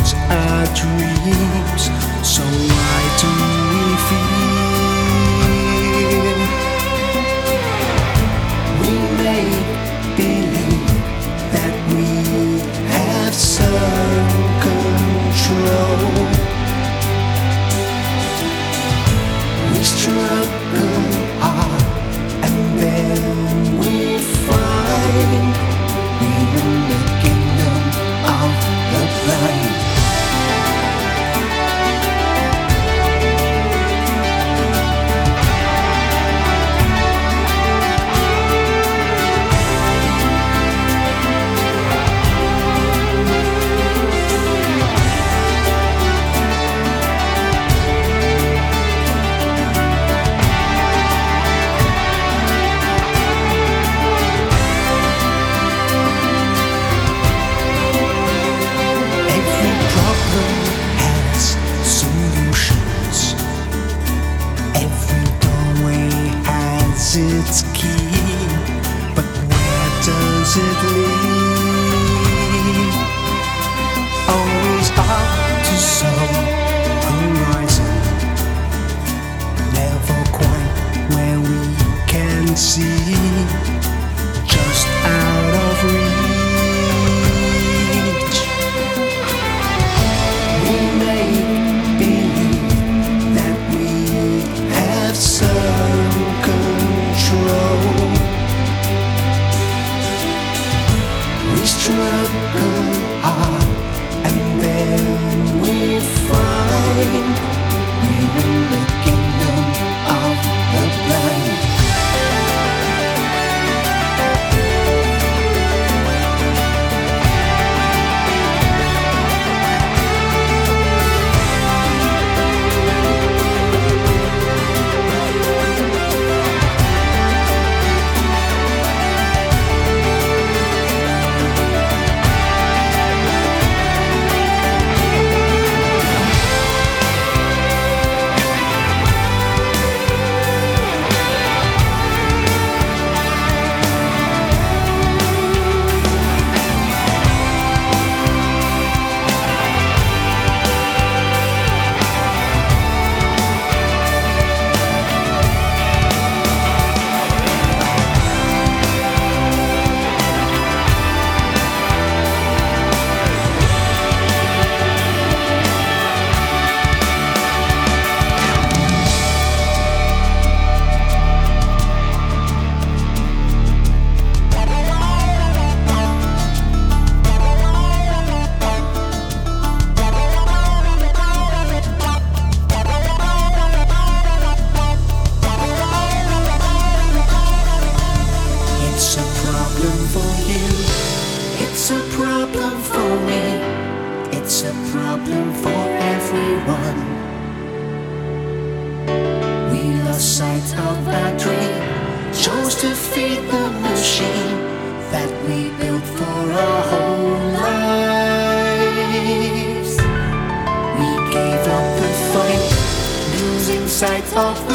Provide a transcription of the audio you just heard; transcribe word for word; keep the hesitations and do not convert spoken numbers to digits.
towards our dreams. So why do we fear? We make believe that we have some control. We struggle hard and then we find we're in the kingdom of the blind. Its key, but where does it lead? Always up to some horizon, never quite where we can see, just out of reach. We make believe that we have some control. We struggle hard and then we find we're in the kingdom of the blind. It's a problem for me, it's a problem for everyone. We lost sight of our dream, chose to feed the machine that we built for our whole lives. We gave up the fight, losing sight of the